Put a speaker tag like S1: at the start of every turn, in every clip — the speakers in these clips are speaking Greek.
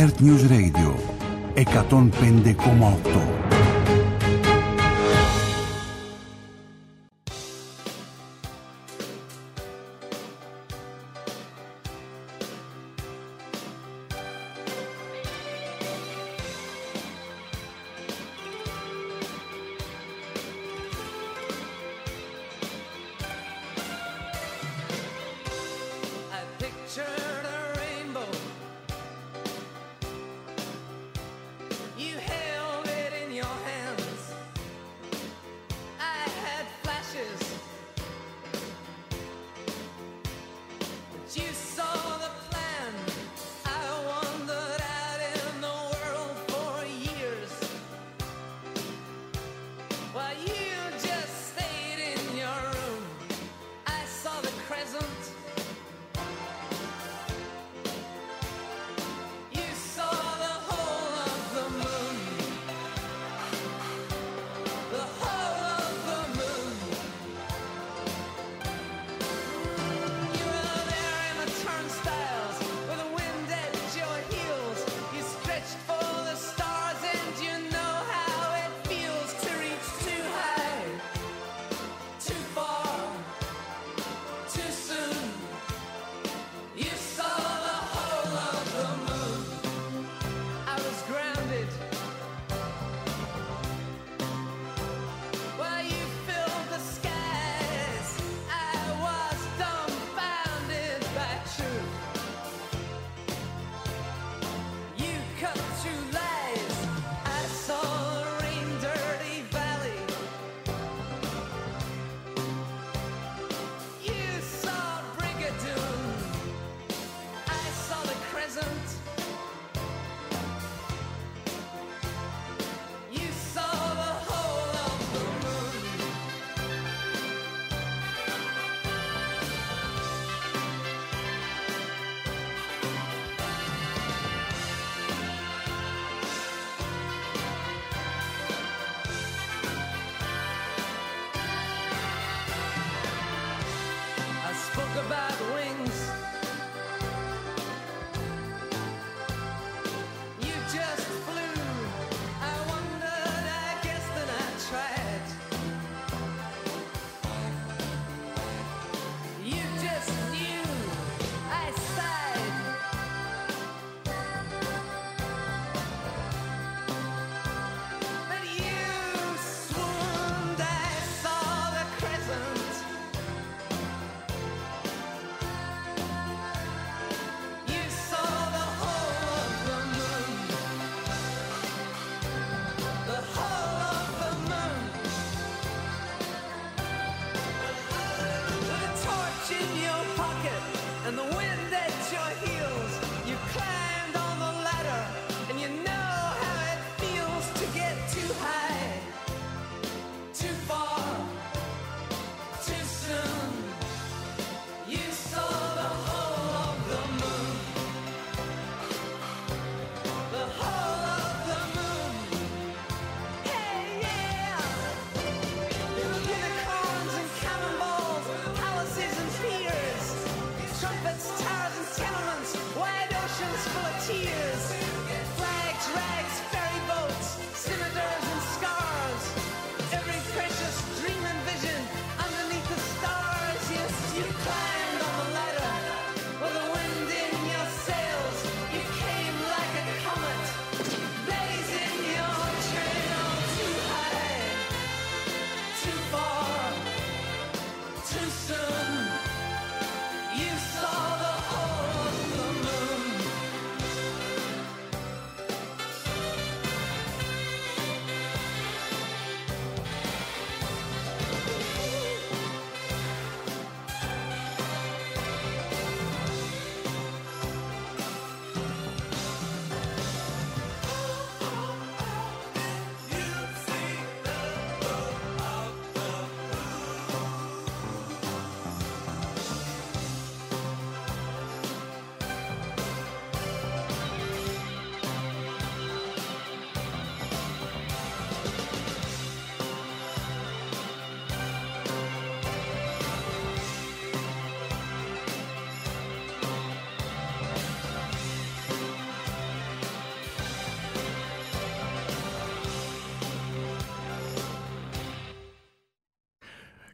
S1: Earth News Radio 105,8.
S2: Too soon, you saw the whole of the moon.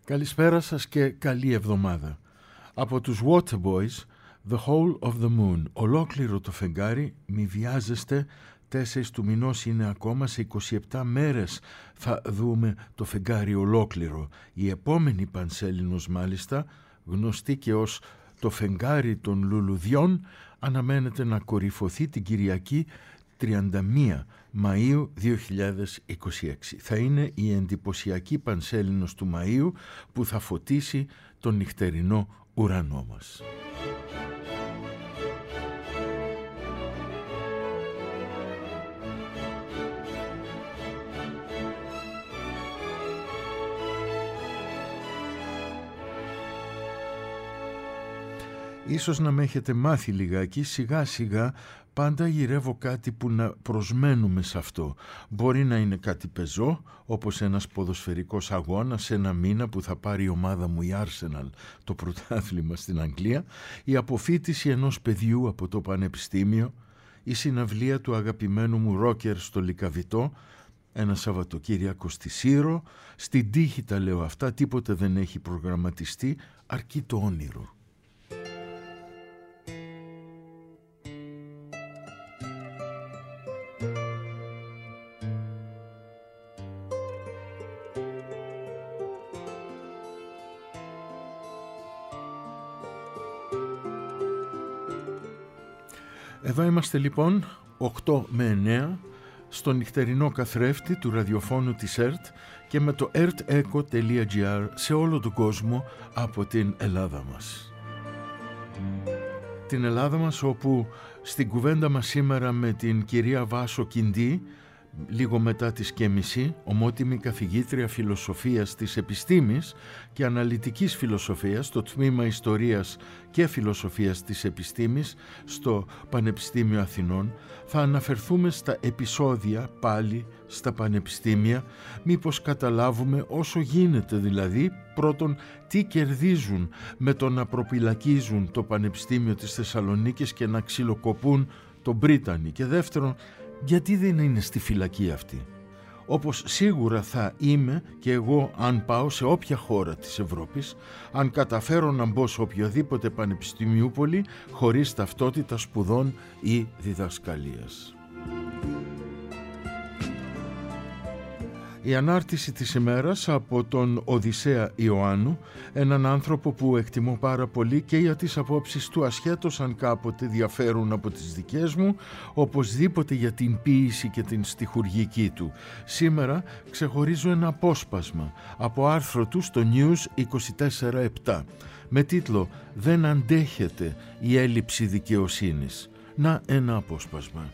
S1: Καλησπέρα σας και καλή εβδομάδα. Από τους Waterboys, The Whole of the Moon, ολόκληρο το φεγγάρι, μη βιάζεστε, 4 του μηνός είναι ακόμα, σε 27 μέρες θα δούμε το φεγγάρι ολόκληρο. Η επόμενη Πανσέλινος μάλιστα, γνωστή και ως το φεγγάρι των λουλουδιών, αναμένεται να κορυφωθεί την Κυριακή 31 Μαΐου 2026. Θα είναι η εντυπωσιακή Πανσέλινος του Μαΐου που θα φωτίσει τον νυχτερινό ουρανό μας. Ίσως να με έχετε μάθει λιγάκι, σιγά σιγά πάντα γυρεύω κάτι που να προσμένουμε σε αυτό. Μπορεί να είναι κάτι πεζό, όπως ένας ποδοσφαιρικός αγώνας σε ένα μήνα που θα πάρει η ομάδα μου η Arsenal το πρωτάθλημα στην Αγγλία, η αποφοίτηση ενός παιδιού από το πανεπιστήμιο, η συναυλία του αγαπημένου μου ρόκερ στο Λυκαβητό, ένα Σαββατοκύριακο στη Σύρο. Στην τύχη τα λέω αυτά, τίποτε δεν έχει προγραμματιστεί, αρκεί το όνειρο. Εδώ είμαστε λοιπόν 8 με 9 στο νυχτερινό καθρέφτη του ραδιοφώνου της ΕΡΤ και με το ertecho.gr σε όλο τον κόσμο από την Ελλάδα μας. Την Ελλάδα μας όπου στην κουβέντα μας σήμερα με την κυρία Βάσο Κιντή, λίγο μετά τις και μισή, ομότιμη καθηγήτρια φιλοσοφίας της επιστήμης και αναλυτικής φιλοσοφίας στο τμήμα Ιστορίας και Φιλοσοφίας της Επιστήμης στο Πανεπιστήμιο Αθηνών, θα αναφερθούμε στα επεισόδια πάλι στα πανεπιστήμια, μήπως καταλάβουμε όσο γίνεται δηλαδή, πρώτον τι κερδίζουν με το να προπυλακίζουν το Πανεπιστήμιο της Θεσσαλονίκης και να ξυλοκοπούν τον Μπρίτανη, και δεύτερον γιατί δεν είναι στη φυλακή αυτή, όπως σίγουρα θα είμαι και εγώ αν πάω σε όποια χώρα της Ευρώπης, αν καταφέρω να μπω σε οποιοδήποτε πανεπιστημιούπολη χωρίς ταυτότητα σπουδών ή διδασκαλίας. Η ανάρτηση της ημέρας από τον Οδυσσέα Ιωάννου, έναν άνθρωπο που εκτιμώ πάρα πολύ και για τις απόψεις του, ασχέτως αν κάποτε διαφέρουν από τις δικές μου, οπωσδήποτε για την ποίηση και την στιχουργική του. Σήμερα ξεχωρίζω ένα απόσπασμα από άρθρο του στο News 24/7 με τίτλο «Δεν αντέχεται η έλλειψη δικαιοσύνης». Να ένα απόσπασμα.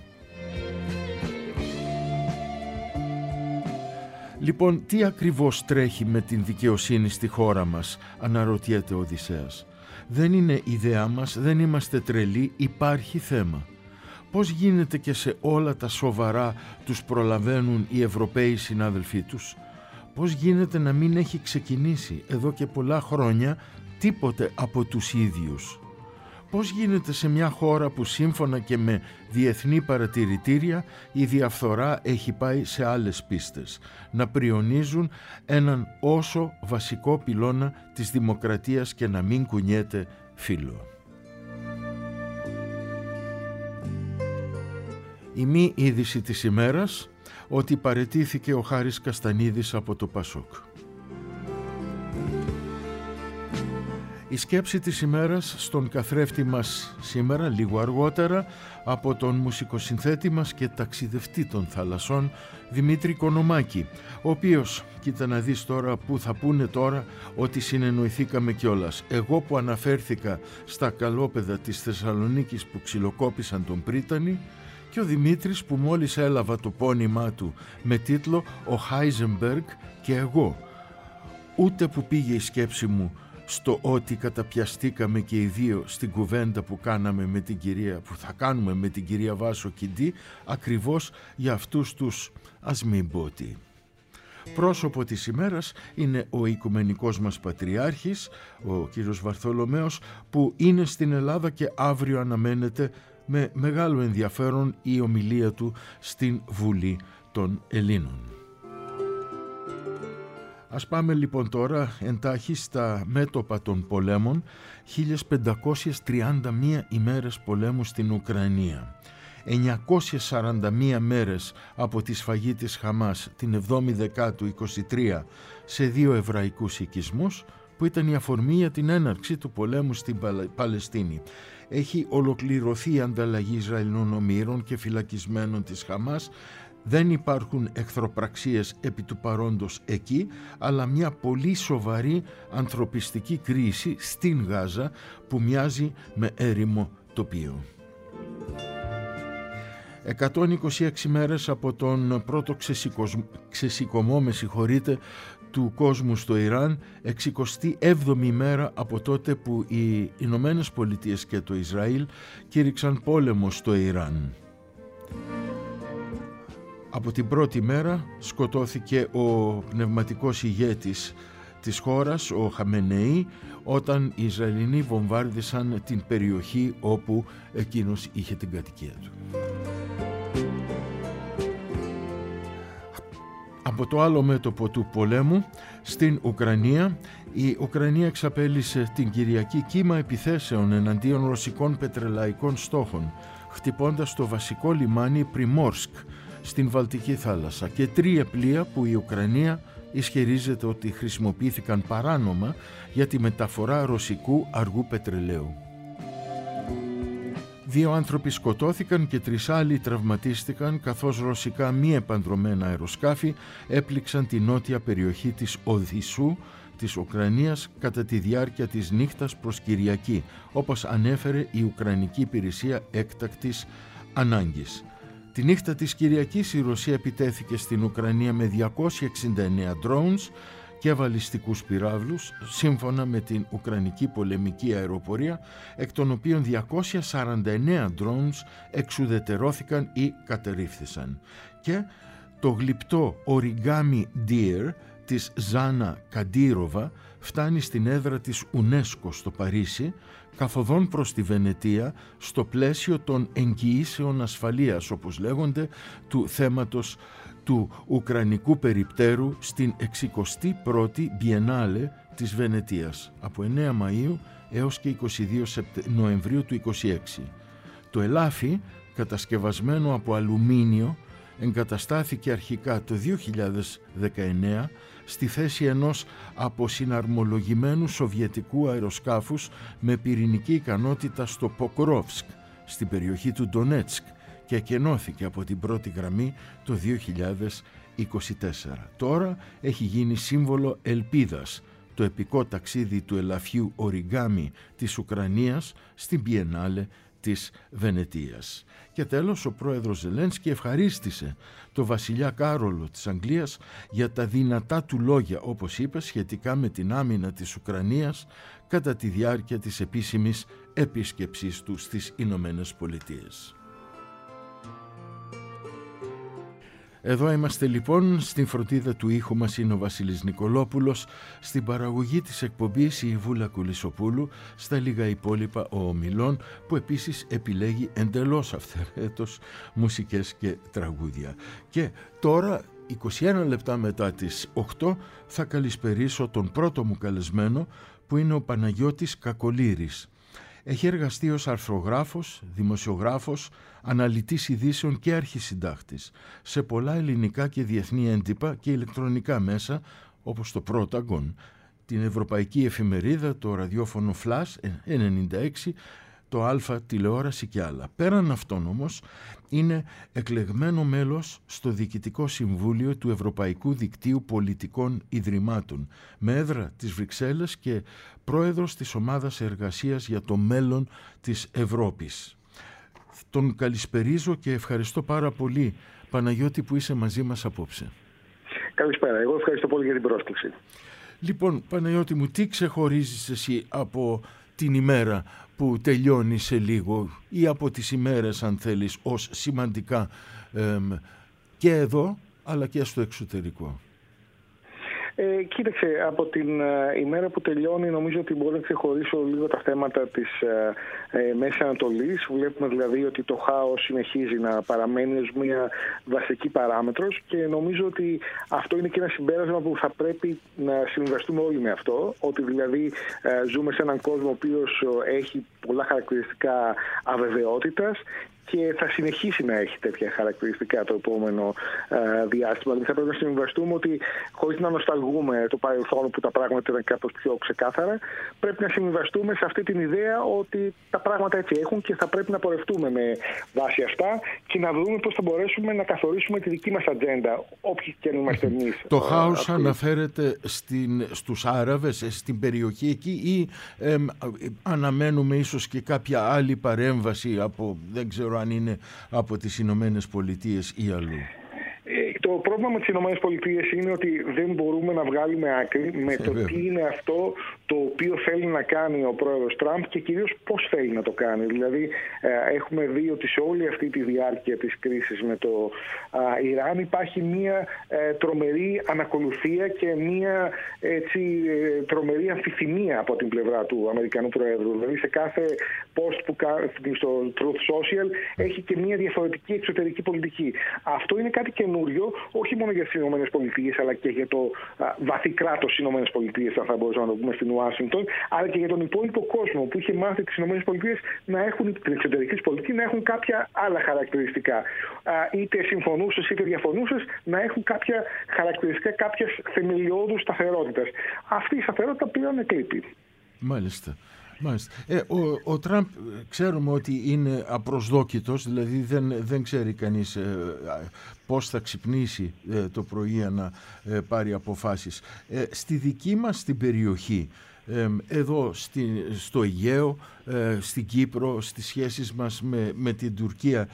S1: Λοιπόν, τι ακριβώς τρέχει με την δικαιοσύνη στη χώρα μας, αναρωτιέται ο Οδυσσέας. Δεν είναι ιδέα μας, δεν είμαστε τρελοί, υπάρχει θέμα. Πώς γίνεται και σε όλα τα σοβαρά τους προλαβαίνουν οι Ευρωπαίοι συνάδελφοί τους? Πώς γίνεται να μην έχει ξεκινήσει εδώ και πολλά χρόνια τίποτε από τους ίδιους? Πώς γίνεται σε μια χώρα που σύμφωνα και με διεθνή παρατηρητήρια η διαφθορά έχει πάει σε άλλες πίστες, να πριονίζουν έναν όσο βασικό πυλώνα της δημοκρατίας και να μην κουνιέται φύλλο? Η μη είδηση της ημέρας, ότι παραιτήθηκε ο Χάρης Καστανίδης από το Πασόκ. Η σκέψη της ημέρας στον καθρέφτη μας σήμερα, λίγο αργότερα, από τον μουσικοσυνθέτη μας και ταξιδευτή των θαλασσών Δημήτρη Κονομάκη, ο οποίος, κοίτα να δεις τώρα που θα πούνε τώρα ότι συνεννοηθήκαμε κιόλας. Εγώ που αναφέρθηκα στα καλόπεδα της Θεσσαλονίκης που ξυλοκόπησαν τον Πρίτανη, και ο Δημήτρης που μόλις έλαβα το πόνημά του με τίτλο «Ο Χάιζενμπεργκ και εγώ». Ούτε που πήγε η σκέψη μου στο ότι καταπιαστήκαμε και οι δύο στην κουβέντα που κάναμε με την κυρία, που θα κάνουμε με την κυρία Βάσο Κιντή, ακριβώς για αυτούς τους, ας μην πω τι. Πρόσωπο της ημέρας είναι ο οικουμενικός μας πατριάρχης, ο κύριος Βαρθολομαίος, που είναι στην Ελλάδα και αύριο αναμένεται με μεγάλο ενδιαφέρον η ομιλία του στην Βουλή των Ελλήνων. Ας πάμε λοιπόν τώρα εντάχει στα μέτωπα των πολέμων. 1531 ημέρες πολέμου στην Ουκρανία. 941 μέρες από τη σφαγή της Χαμάς την 7η Δεκάτου 23 σε 2 εβραϊκούς οικισμούς, που ήταν η αφορμή για την έναρξη του πολέμου στην Παλαιστίνη. Έχει ολοκληρωθεί η ανταλλαγή Ισραηλινών ομήρων και φυλακισμένων της Χαμάς. Δεν υπάρχουν εχθροπραξίες επί του παρόντος εκεί, αλλά μια πολύ σοβαρή ανθρωπιστική κρίση στην Γάζα που μοιάζει με έρημο τοπίο. 126 μέρες από τον πρώτο ξεσηκωμό του κόσμου στο Ιράν, 67η μέρα από τότε που οι Ηνωμένες Πολιτείες και το Ισραήλ κήρυξαν πόλεμο στο Ιράν. Από την πρώτη μέρα σκοτώθηκε ο πνευματικός ηγέτης της χώρας, ο Χαμενεή, όταν οι Ισραηλινοί βομβάρδισαν την περιοχή όπου εκείνος είχε την κατοικία του. Από το άλλο μέτωπο του πολέμου, στην Ουκρανία, η Ουκρανία εξαπέλυσε την Κυριακή κύμα επιθέσεων εναντίον ρωσικών πετρελαϊκών στόχων, χτυπώντας το βασικό λιμάνι Πριμόρσκ στην Βαλτική θάλασσα και 3 πλοία που η Ουκρανία ισχυρίζεται ότι χρησιμοποιήθηκαν παράνομα για τη μεταφορά ρωσικού αργού πετρελαίου. 2 άνθρωποι σκοτώθηκαν και 3 άλλοι τραυματίστηκαν, καθώς ρωσικά μη επανδρωμένα αεροσκάφη έπληξαν τη νότια περιοχή της Οδυσσού της Ουκρανίας κατά τη διάρκεια της νύχτας προς Κυριακή, όπως ανέφερε η Ουκρανική Υπηρεσία Έκτακτης Ανάγκης. Τη νύχτα της Κυριακής η Ρωσία επιτέθηκε στην Ουκρανία με 269 drones και βαλιστικούς πυράβλους, σύμφωνα με την Ουκρανική πολεμική αεροπορία, εκ των οποίων 249 drones εξουδετερώθηκαν ή κατερρίφθησαν. Και το γλυπτό Origami Deer της Ζάνα Καντήροβα φτάνει στην έδρα της UNESCO στο Παρίσι, καθοδόν προς τη Βενετία, στο πλαίσιο των εγγυήσεων ασφαλείας, όπως λέγονται, του θέματος του Ουκρανικού περιπτέρου στην 61η Biennale της Βενετίας, από 9 Μαΐου έως και 22 Νοεμβρίου του 26. Το ελάφι, κατασκευασμένο από αλουμίνιο, εγκαταστάθηκε αρχικά το 2019 στη θέση ενός αποσυναρμολογημένου σοβιετικού αεροσκάφους με πυρηνική ικανότητα στο Ποκρόβσκ, στην περιοχή του Ντονέτσκ, και εκενώθηκε από την πρώτη γραμμή το 2024. Τώρα έχει γίνει σύμβολο ελπίδας το επικό ταξίδι του ελαφιού Origami της Ουκρανίας στην Biennale της Βενετίας. Και τέλος, ο πρόεδρος Ζελένσκι ευχαρίστησε το βασιλιά Κάρολο της Αγγλίας για τα δυνατά του λόγια, όπως είπε, σχετικά με την άμυνα της Ουκρανίας κατά τη διάρκεια της επίσημης επίσκεψής του στις Ηνωμένες Πολιτείες. Εδώ είμαστε λοιπόν, στην φροντίδα του ήχου μας είναι ο Βασίλης Νικολόπουλος, στην παραγωγή της εκπομπής η Βούλα Κουλισοπούλου, στα λίγα υπόλοιπα ο Ομιλών, που επίσης επιλέγει εντελώς αυθαιρέτως μουσικές και τραγούδια. Και τώρα, 21 λεπτά μετά τις 8, θα καλησπερίσω τον πρώτο μου καλεσμένο, που είναι ο Παναγιώτης Κακολήρης. Έχει εργαστεί ως αρθρογράφος, δημοσιογράφος, αναλυτής ειδήσεων και αρχισυντάκτης σε πολλά ελληνικά και διεθνή έντυπα και ηλεκτρονικά μέσα, όπως το Πρόταγκον, την Ευρωπαϊκή Εφημερίδα, το ραδιόφωνο Flash 96, το Αλφα τηλεόραση και άλλα. Πέραν αυτών όμως είναι εκλεγμένο μέλος στο Διοικητικό Συμβούλιο του Ευρωπαϊκού Δικτύου Πολιτικών Ιδρυμάτων, με έδρα τις Βρυξέλλες και πρόεδρος της Ομάδας Εργασίας για το Μέλλον της Ευρώπης. Τον καλησπερίζω και ευχαριστώ πάρα πολύ, Παναγιώτη, που είσαι μαζί μας απόψε.
S2: Καλησπέρα. Εγώ ευχαριστώ πολύ για την πρόσκληση.
S1: Λοιπόν, Παναγιώτη μου, τι ξεχωρίζεις εσύ από την ημέρα που τελειώνει σε λίγο, ή από τις ημέρες, αν θέλεις, ως σημαντικά και εδώ αλλά και στο εξωτερικό?
S2: Κοίταξε, από την ημέρα που τελειώνει νομίζω ότι μπορώ να ξεχωρίσω λίγο τα θέματα της Μέσης Ανατολής. Βλέπουμε δηλαδή ότι το χάος συνεχίζει να παραμένει ως μια βασική παράμετρος και νομίζω ότι αυτό είναι και ένα συμπέρασμα που θα πρέπει να συμβαστούμε όλοι με αυτό, ότι δηλαδή ζούμε σε έναν κόσμο ο οποίος έχει πολλά χαρακτηριστικά αβεβαιότητας και θα συνεχίσει να έχει τέτοια χαρακτηριστικά το επόμενο διάστημα. Δηλαδή θα πρέπει να συμβαστούμε ότι, χωρίς να νοσταλγούμε το παρελθόν που τα πράγματα ήταν κάπως πιο ξεκάθαρα, πρέπει να συμβαστούμε σε αυτή την ιδέα ότι τα πράγματα έτσι έχουν και θα πρέπει να πορευτούμε με βάση αυτά και να δούμε πώς θα μπορέσουμε να καθορίσουμε τη δική μας ατζέντα, όποιοι και αν είμαστε εμείς.
S1: Το χάος αναφέρεται στους Άραβες, στην περιοχή εκεί, ή αναμένουμε ίσως και κάποια άλλη παρέμβαση από, δεν ξέρω αν είναι από τις Ηνωμένες Πολιτείες ή αλλού?
S2: Το πρόβλημα με τις Ηνωμένες Πολιτείες είναι ότι δεν μπορούμε να βγάλουμε άκρη με το τι είναι αυτό το οποίο θέλει να κάνει ο πρόεδρος Τραμπ και κυρίως πώς θέλει να το κάνει. Δηλαδή έχουμε δει ότι σε όλη αυτή τη διάρκεια της κρίσης με το Ιράν υπάρχει μια τρομερή ανακολουθία και μια τρομερή αμφιθυμία από την πλευρά του Αμερικανού Προέδρου. Δηλαδή σε κάθε post που κάνει στο Truth Social έχει και μια διαφορετική εξωτερική πολιτική. Αυτό είναι κάτι καινούριο, όχι μόνο για τις Ηνωμένες Πολιτείες, αλλά και για το βαθύ κράτος της Ηνωμένες Πολιτείες, αν θα μπορούσαμε να το πούμε, στην Ουάσιγκτον, αλλά και για τον υπόλοιπο κόσμο που είχε μάθει τις Ηνωμένες Πολιτείες να έχουν την εξωτερική πολιτική, να έχουν κάποια άλλα χαρακτηριστικά. Είτε συμφωνούσες είτε διαφωνούσες, να έχουν κάποια χαρακτηριστικά κάποιας θεμελιώδους σταθερότητας. Αυτή η σταθερότητα πλέον εκλείπει.
S1: Μάλιστα. Ο Τραμπ ξέρουμε ότι είναι απροσδόκητος, δηλαδή δεν ξέρει κανείς πώς θα ξυπνήσει το πρωί να πάρει αποφάσεις. Στη δική μας την περιοχή, εδώ στο Αιγαίο, στην Κύπρο, στις σχέσεις μας με την Τουρκία,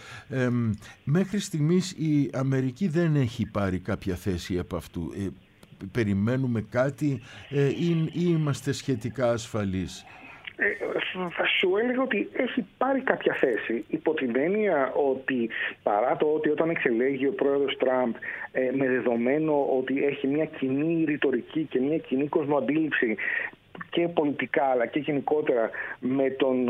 S1: μέχρι στιγμής η Αμερική δεν έχει πάρει κάποια θέση από αυτού. Περιμένουμε κάτι ή είμαστε σχετικά ασφαλείς?
S2: Θα σου έλεγα ότι έχει πάρει κάποια θέση, υπό την έννοια ότι παρά το ότι όταν εξελέγει ο πρόεδρος Τραμπ με δεδομένο ότι έχει μια κοινή ρητορική και μια κοινή κοσμοαντίληψη και πολιτικά αλλά και γενικότερα με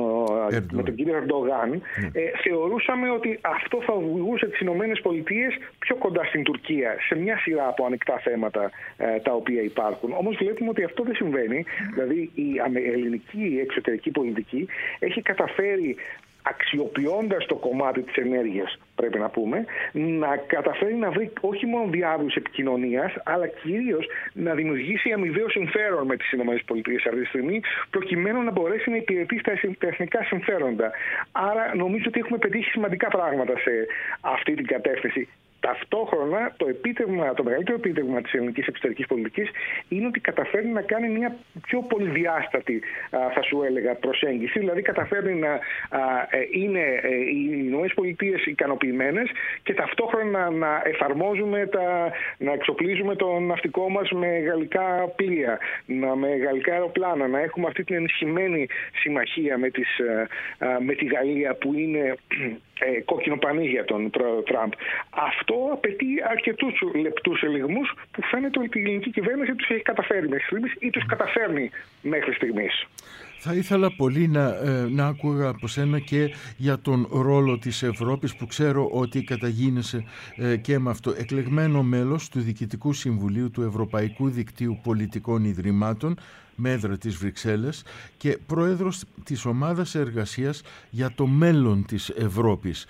S2: τον κύριο Ερντογάν, θεωρούσαμε ότι αυτό θα οδηγούσε τις Ηνωμένες Πολιτείες πιο κοντά στην Τουρκία σε μια σειρά από ανοιχτά θέματα τα οποία υπάρχουν. Όμως βλέπουμε ότι αυτό δεν συμβαίνει. Δηλαδή η ελληνική εξωτερική πολιτική έχει καταφέρει, αξιοποιώντας το κομμάτι της ενέργειας, πρέπει να πούμε, να καταφέρει να βρει όχι μόνο διάβλους επικοινωνίας, αλλά κυρίως να δημιουργήσει αμοιβαίο συμφέρον με τις ΗΠΑ αυτή τη στιγμή, προκειμένου να μπορέσει να υπηρετήσει τα εθνικά συμφέροντα. Άρα νομίζω ότι έχουμε πετύχει σημαντικά πράγματα σε αυτή την κατεύθυνση. Ταυτόχρονα το μεγαλύτερο επίτευγμα της ελληνικής εξωτερικής πολιτικής είναι ότι καταφέρνει να κάνει μια πιο πολυδιάστατη, θα σου έλεγα, προσέγγιση. Δηλαδή καταφέρνει να είναι οι Ηνωμένες Πολιτείες ικανοποιημένες και ταυτόχρονα να εφαρμόζουμε, να εξοπλίζουμε το ναυτικό μας με γαλλικά πλοία, με γαλλικά αεροπλάνα, να έχουμε αυτή την ενισχυμένη συμμαχία με τη Γαλλία που είναι κόκκινο πανί για τον πρόεδρο Τραμπ. Αυτό απαιτεί αρκετούς λεπτούς ελιγμούς που φαίνεται ότι η ελληνική κυβέρνηση τους έχει καταφέρει μέχρι στιγμής ή τους καταφέρνει μέχρι στιγμής.
S1: Θα ήθελα πολύ να άκουγα από σένα και για τον ρόλο της Ευρώπης, που ξέρω ότι καταγίνεσαι και με αυτό. Εκλεγμένο μέλος του Διοικητικού Συμβουλίου του Ευρωπαϊκού Δικτύου Πολιτικών Ιδρυμάτων με έδρα της Βρυξέλλες και πρόεδρος της Ομάδας Εργασίας για το μέλλον της Ευρώπης.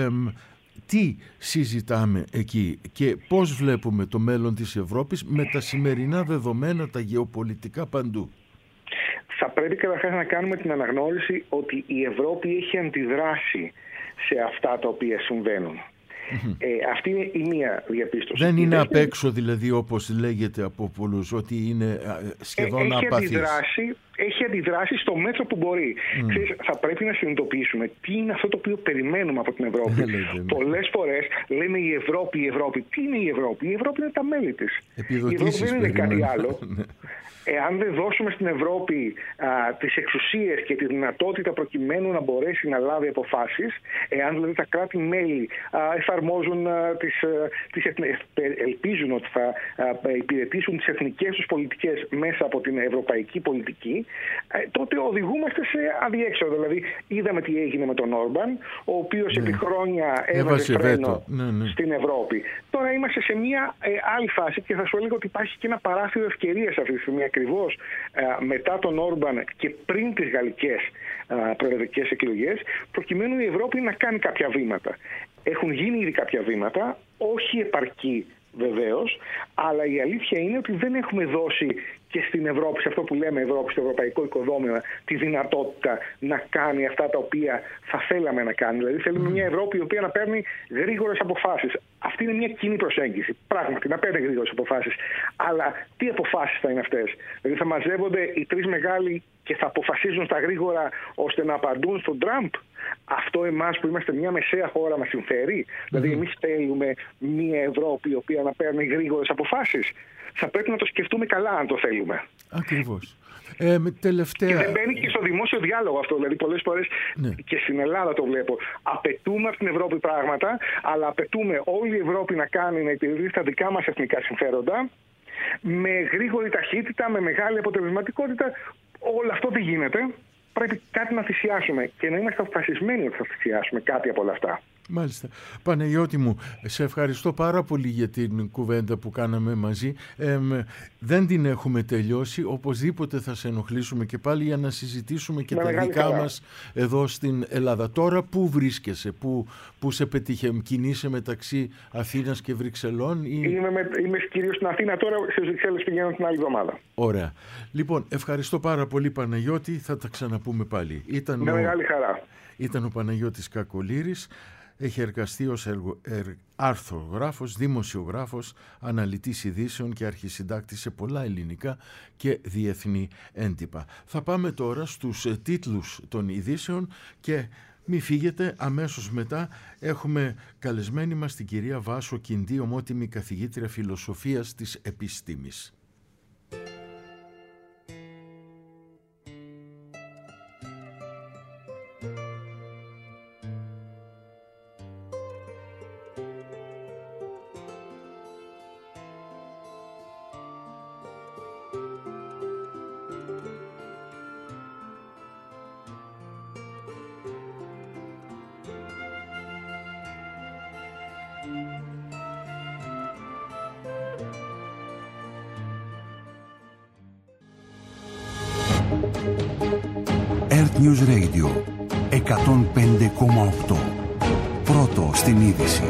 S1: Τι συζητάμε εκεί και πώς βλέπουμε το μέλλον της Ευρώπης με τα σημερινά δεδομένα, τα γεωπολιτικά παντού?
S2: Θα πρέπει καταρχάς να κάνουμε την αναγνώριση ότι η Ευρώπη έχει αντιδράσει σε αυτά τα οποία συμβαίνουν. Αυτή είναι η μία διαπίστωση.
S1: Δεν είναι απ' έξω δηλαδή, όπως λέγεται από πολλούς, ότι είναι σχεδόν απαθής.
S2: Έχει αντιδράσει στο μέτρο που μπορεί. Ξέρεις, θα πρέπει να συνειδητοποιήσουμε τι είναι αυτό το οποίο περιμένουμε από την Ευρώπη. Πολλές φορές λέμε η Ευρώπη. Τι είναι η Ευρώπη? Η Ευρώπη είναι τα μέλη της. Η Ευρώπη δεν είναι κάτι άλλο. εάν δεν δώσουμε στην Ευρώπη τις εξουσίες και τη δυνατότητα προκειμένου να μπορέσει να λάβει αποφάσεις, εάν δηλαδή τα κράτη-μέλη εφαρμόζουν ελπίζουν ότι θα υπηρετήσουν τις εθνικές τους πολιτικές μέσα από την ευρωπαϊκή πολιτική, τότε οδηγούμαστε σε αδιέξοδο. Δηλαδή, είδαμε τι έγινε με τον Όρμπαν, ο οποίος επί χρόνια έβαζε φρένο στην Ευρώπη. Τώρα είμαστε σε μια άλλη φάση και θα σου έλεγα ότι υπάρχει και ένα παράθυρο ευκαιρίας αυτή τη στιγμή, ακριβώς μετά τον Όρμπαν και πριν τις γαλλικές προεδρικές εκλογές, προκειμένου η Ευρώπη να κάνει κάποια βήματα. Έχουν γίνει ήδη κάποια βήματα, όχι επαρκή βεβαίως, αλλά η αλήθεια είναι ότι δεν έχουμε δώσει και στην Ευρώπη, σε αυτό που λέμε Ευρώπη, στο ευρωπαϊκό οικοδόμημα, τη δυνατότητα να κάνει αυτά τα οποία θα θέλαμε να κάνει. Δηλαδή, θέλουμε μια Ευρώπη η οποία να παίρνει γρήγορες αποφάσεις. Αυτή είναι μια κοινή προσέγγιση. Πράγματι, να παίρνει γρήγορες αποφάσεις. Αλλά τι αποφάσεις θα είναι αυτές? Δηλαδή, θα μαζεύονται οι τρεις μεγάλοι και θα αποφασίζουν στα γρήγορα ώστε να απαντούν στον Τραμπ? Αυτό εμάς που είμαστε μια μεσαία χώρα μας συμφέρει? Δηλαδή, εμείς θέλουμε μια Ευρώπη η οποία να παίρνει γρήγορες αποφάσεις? Θα πρέπει να το σκεφτούμε καλά αν το θέλουμε.
S1: Ακριβώς. Τελευταία...
S2: Και δεν μπαίνει και στο δημόσιο διάλογο αυτό. Δηλαδή, πολλές φορές και στην Ελλάδα το βλέπω. Απαιτούμε από την Ευρώπη πράγματα, αλλά απαιτούμε όλη η Ευρώπη να υπηρετεί τα δικά μας εθνικά συμφέροντα με γρήγορη ταχύτητα, με μεγάλη αποτελεσματικότητα. Όλο αυτό δεν γίνεται. Πρέπει κάτι να θυσιάσουμε και να είμαστε αποφασισμένοι ότι θα θυσιάσουμε κάτι από όλα αυτά.
S1: Μάλιστα. Παναγιώτη μου, σε ευχαριστώ πάρα πολύ για την κουβέντα που κάναμε μαζί. Δεν την έχουμε τελειώσει. Οπωσδήποτε θα σε ενοχλήσουμε και πάλι για να συζητήσουμε και τα δικά μας εδώ στην Ελλάδα. Τώρα πού βρίσκεσαι, πού σε πετύχε, κινείσαι μεταξύ Αθήνας και Βρυξελών?
S2: Είμαι κυρίως στην Αθήνα τώρα, στις Βρυξέλλες πηγαίνω την άλλη εβδομάδα.
S1: Ωραία. Λοιπόν, ευχαριστώ πάρα πολύ Παναγιώτη, θα τα ξαναπούμε πάλι.
S2: Με μεγάλη χαρά.
S1: Ήταν ο Παναγιώτης Κακολήρης. Έχει εργαστεί ως αρθρογράφος, δημοσιογράφος, αναλυτής ειδήσεων και αρχισυντάκτης σε πολλά ελληνικά και διεθνή έντυπα. Θα πάμε τώρα στους τίτλους των ειδήσεων και μη φύγετε, αμέσως μετά έχουμε καλεσμένη μας την κυρία Βάσο Κιντή, ομότιμη καθηγήτρια φιλοσοφίας της επιστήμης.
S3: Earth News Radio 105,8. Πρώτο στην είδηση.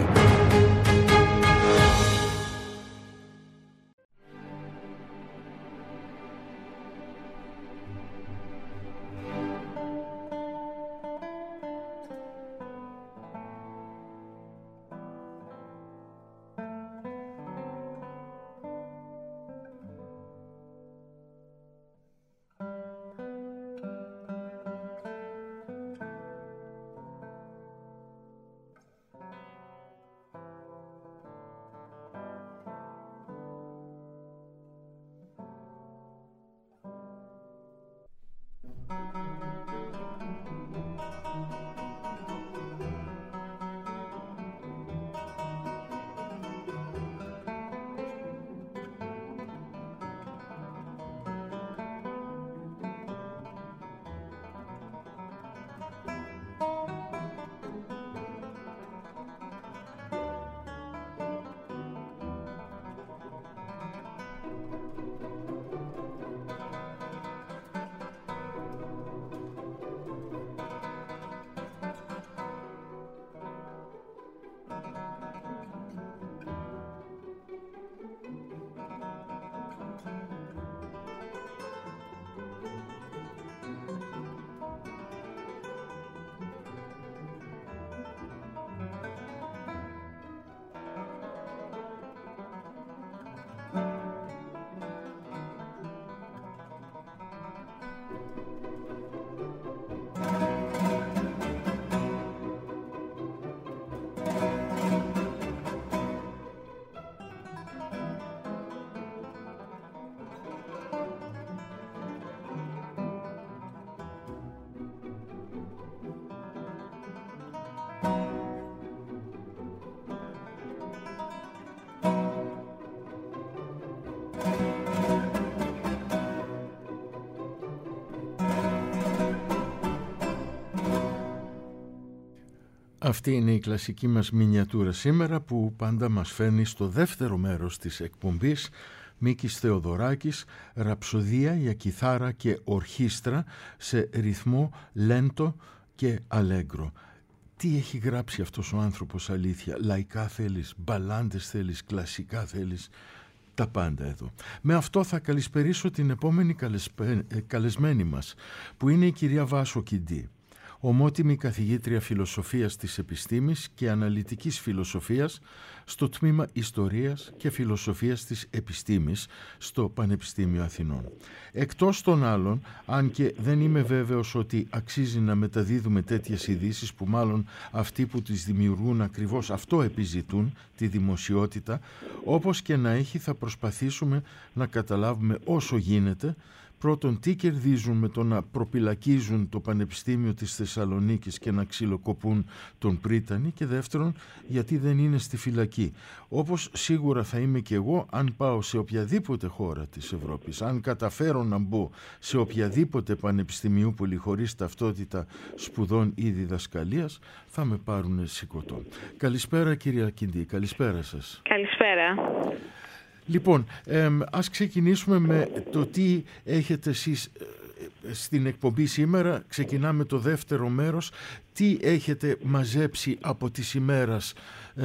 S1: Αυτή είναι η κλασική μας μινιατούρα σήμερα που πάντα μας φέρνει στο δεύτερο μέρος της εκπομπής Μίκης Θεοδωράκης, ραψοδία για κιθάρα και ορχήστρα σε ρυθμό λέντο και αλέγκρο. Τι έχει γράψει αυτός ο άνθρωπος, αλήθεια? Λαϊκά θέλεις, μπαλάντες θέλεις, κλασικά θέλεις, τα πάντα εδώ. Με αυτό θα καλησπερίσω την επόμενη καλεσμένη μας, που είναι η κυρία Βάσο Κιντή, ομότιμη καθηγήτρια φιλοσοφίας της επιστήμης και αναλυτικής φιλοσοφίας στο τμήμα Ιστορίας και Φιλοσοφίας της Επιστήμης στο Πανεπιστήμιο Αθηνών. Εκτός των άλλων, αν και δεν είμαι βέβαιος ότι αξίζει να μεταδίδουμε τέτοιες ειδήσεις, που μάλλον αυτοί που τις δημιουργούν ακριβώς αυτό επιζητούν, τη δημοσιότητα, όπως και να έχει, θα προσπαθήσουμε να καταλάβουμε όσο γίνεται πρώτον τι κερδίζουν με το να προπυλακίζουν το Πανεπιστήμιο της Θεσσαλονίκης και να ξυλοκοπούν τον Πρίτανη, και δεύτερον γιατί δεν είναι στη φυλακή. Όπως σίγουρα θα είμαι και εγώ αν πάω σε οποιαδήποτε χώρα της Ευρώπης, αν καταφέρω να μπω σε οποιαδήποτε πανεπιστημιούπολη χωρίς ταυτότητα σπουδών ή διδασκαλίας, θα με πάρουν σηκωτό. Καλησπέρα κυρία Κιντή, καλησπέρα σας.
S4: Καλησπέρα.
S1: Λοιπόν, ας ξεκινήσουμε με το τι έχετε εσείς στην εκπομπή σήμερα. Ξεκινάμε το δεύτερο μέρος. Τι έχετε μαζέψει από της ημέρας,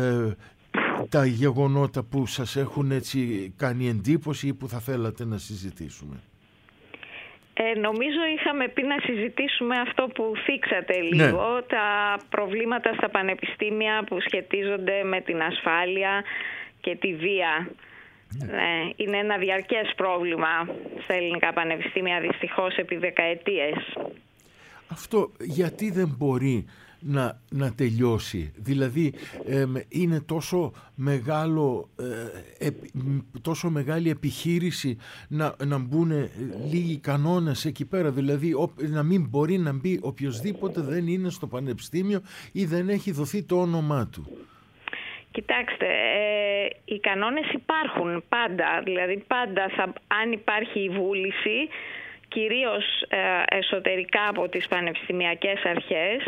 S1: τα γεγονότα που σας έχουν έτσι κάνει εντύπωση ή που θα θέλατε να συζητήσουμε?
S4: Νομίζω είχαμε πει να συζητήσουμε αυτό που θίξατε λίγο, ναι. Τα προβλήματα στα πανεπιστήμια που σχετίζονται με την ασφάλεια και τη βία. Ναι, είναι ένα διαρκές πρόβλημα στα ελληνικά πανεπιστήμια, δυστυχώς, επί δεκαετίες.
S1: Αυτό γιατί δεν μπορεί να τελειώσει? Δηλαδή είναι τόσο μεγάλη επιχείρηση να μπουν λίγοι κανόνες εκεί πέρα, δηλαδή να μην μπορεί να μπει οποιοσδήποτε δεν είναι στο πανεπιστήμιο ή δεν έχει δοθεί το όνομά του?
S4: Κοιτάξτε, οι κανόνες υπάρχουν πάντα, δηλαδή πάντα αν υπάρχει η βούληση, κυρίως εσωτερικά από τις πανεπιστημιακές αρχές,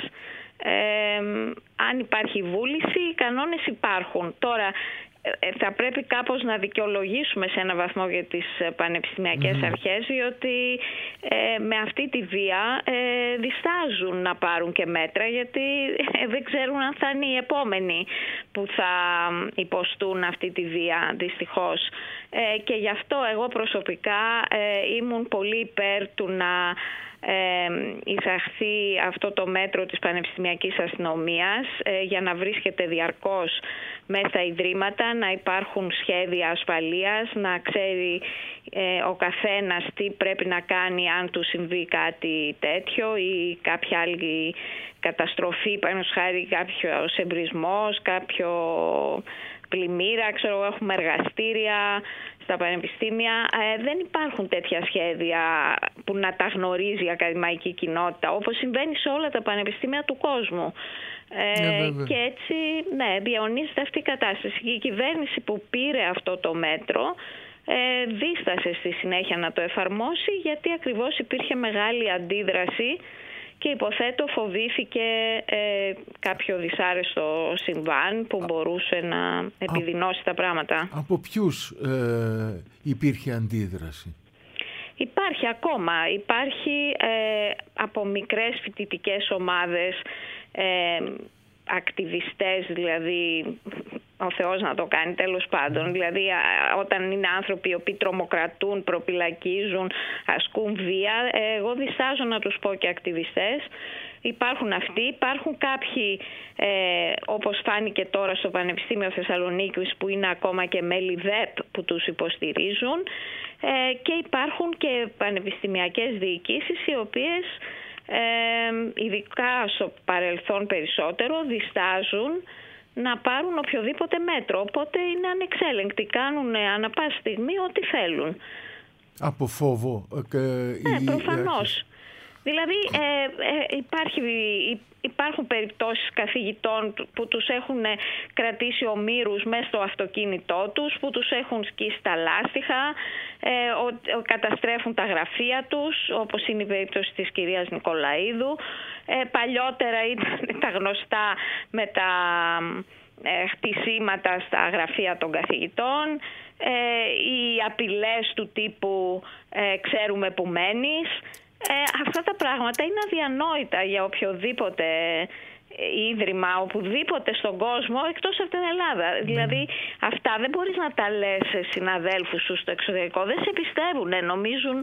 S4: αν υπάρχει βούληση, οι κανόνες υπάρχουν. Τώρα, θα πρέπει κάπως να δικαιολογήσουμε σε ένα βαθμό για τις πανεπιστημιακές αρχές, διότι με αυτή τη βία διστάζουν να πάρουν και μέτρα, γιατί δεν ξέρουν αν θα είναι οι επόμενοι που θα υποστούν αυτή τη βία, δυστυχώς. Και γι' αυτό εγώ προσωπικά ήμουν πολύ υπέρ του να εισαχθεί αυτό το μέτρο της πανεπιστημιακής αστυνομίας, για να βρίσκεται διαρκώς μέσα στα ιδρύματα, να υπάρχουν σχέδια ασφαλείας, να ξέρει ο καθένας τι πρέπει να κάνει αν του συμβεί κάτι τέτοιο ή κάποια άλλη καταστροφή, παραδείγματος χάρη κάποιος εμπρισμός, κάποιο πλημμύρα, έχουμε εργαστήρια στα πανεπιστήμια. Δεν υπάρχουν τέτοια σχέδια που να τα γνωρίζει η ακαδημαϊκή κοινότητα, όπως συμβαίνει σε όλα τα πανεπιστήμια του κόσμου. Και έτσι, ναι, διαιωνίζεται αυτή η κατάσταση. Η κυβέρνηση που πήρε αυτό το μέτρο δίστασε στη συνέχεια να το εφαρμόσει, γιατί ακριβώς υπήρχε μεγάλη αντίδραση και υποθέτω φοβήθηκε κάποιο δυσάρεστο συμβάν που μπορούσε να επιδεινώσει τα πράγματα.
S1: Από ποιους υπήρχε αντίδραση?
S4: Υπάρχει ακόμα. Υπάρχει από μικρές φοιτητικές ομάδες, ακτιβιστές, δηλαδή ο Θεός να το κάνει, τέλος πάντων. Δηλαδή όταν είναι άνθρωποι οι οποίοι τρομοκρατούν, προπυλακίζουν, ασκούν βία, εγώ διστάζω να τους πω και ακτιβιστές. Υπάρχουν αυτοί, υπάρχουν κάποιοι όπως φάνηκε τώρα στο Πανεπιστήμιο Θεσσαλονίκης που είναι ακόμα και μέλη ΔΕΠ που τους υποστηρίζουν, και υπάρχουν και πανεπιστημιακές διοικήσεις οι οποίες ειδικά στο παρελθόν περισσότερο διστάζουν να πάρουν οποιοδήποτε μέτρο, οπότε είναι ανεξέλεγκτοι, κάνουν ανά πάση στιγμή ό,τι θέλουν.
S1: Από φόβο?
S4: Προφανώς. Δηλαδή υπάρχουν περιπτώσεις καθηγητών που τους έχουν κρατήσει ομήρους μέσα στο αυτοκίνητό τους, που τους έχουν σκίσει τα λάστιχα, καταστρέφουν τα γραφεία τους, όπως είναι η περίπτωση της κυρίας Νικολαίδου. Παλιότερα ήταν τα γνωστά με τα χτισήματα στα γραφεία των καθηγητών, οι απειλές του τύπου «ξέρουμε που μένεις». Αυτά τα πράγματα είναι αδιανόητα για οποιοδήποτε ίδρυμα, οπουδήποτε στον κόσμο, εκτός από την Ελλάδα. Δηλαδή αυτά δεν μπορείς να τα λες σε συναδέλφους σου στο εξωτερικό. Δεν σε πιστεύουν, νομίζουν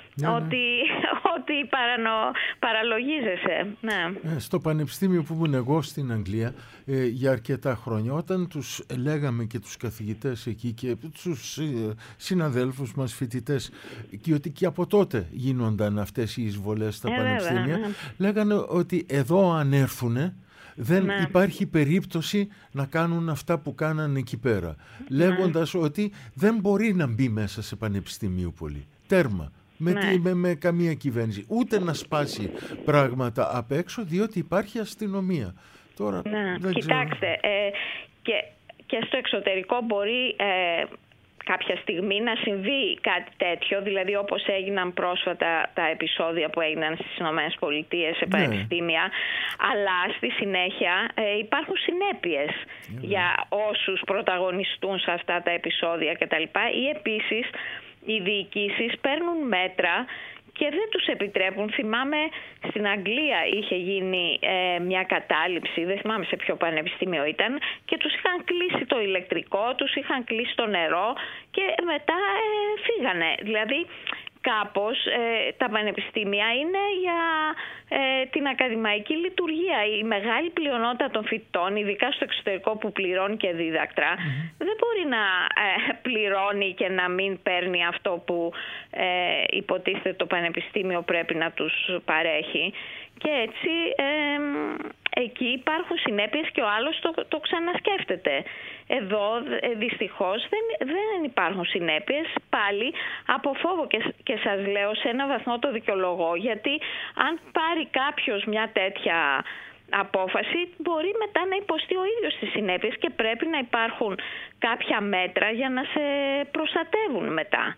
S4: ότι παραλογίζεσαι. Ναι.
S1: Στο πανεπιστήμιο που ήμουν εγώ στην Αγγλία για αρκετά χρόνια, όταν τους λέγαμε και τους καθηγητές εκεί και τους συναδέλφους μας φοιτητές, και ότι και από τότε γίνονταν αυτές οι εισβολές στα πανεπιστήμια, λέγανε ότι εδώ αν έρθουνε δεν υπάρχει περίπτωση να κάνουν αυτά που κάνανε εκεί πέρα, λέγοντας ότι δεν μπορεί να μπει μέσα σε πανεπιστημίου πολύ. Τέρμα. Με καμία κυβέρνηση. Ούτε να σπάσει πράγματα απ' έξω, διότι υπάρχει αστυνομία. Τώρα,
S4: κοιτάξτε, και στο εξωτερικό μπορεί κάποια στιγμή να συμβεί κάτι τέτοιο, δηλαδή όπως έγιναν πρόσφατα τα επεισόδια που έγιναν στις ΗΠΑ σε πανεπιστήμια, αλλά στη συνέχεια υπάρχουν συνέπειες για όσους πρωταγωνιστούν σε αυτά τα επεισόδια κτλ. Ή επίσης οι διοικήσεις παίρνουν μέτρα και δεν τους επιτρέπουν. Θυμάμαι στην Αγγλία είχε γίνει μια κατάληψη, δεν θυμάμαι σε ποιο πανεπιστήμιο ήταν, και τους είχαν κλείσει το ηλεκτρικό, τους είχαν κλείσει το νερό και μετά φύγανε. Δηλαδή κάπως τα πανεπιστήμια είναι για την ακαδημαϊκή λειτουργία. Η μεγάλη πλειονότητα των φοιτητών, ειδικά στο εξωτερικό που πληρώνει και δίδακτρα, δεν μπορεί να πληρώνει και να μην παίρνει αυτό που υποτίθεται το πανεπιστήμιο πρέπει να τους παρέχει. Και έτσι εκεί υπάρχουν συνέπειες και ο άλλος το ξανασκέφτεται. Εδώ δυστυχώς δεν υπάρχουν συνέπειες, πάλι από φόβο, και σας λέω σε ένα βαθμό το δικαιολογώ, γιατί αν πάρει κάποιος μια τέτοια απόφαση μπορεί μετά να υποστεί ο ίδιος τις συνέπειες και πρέπει να υπάρχουν κάποια μέτρα για να σε προστατεύουν μετά.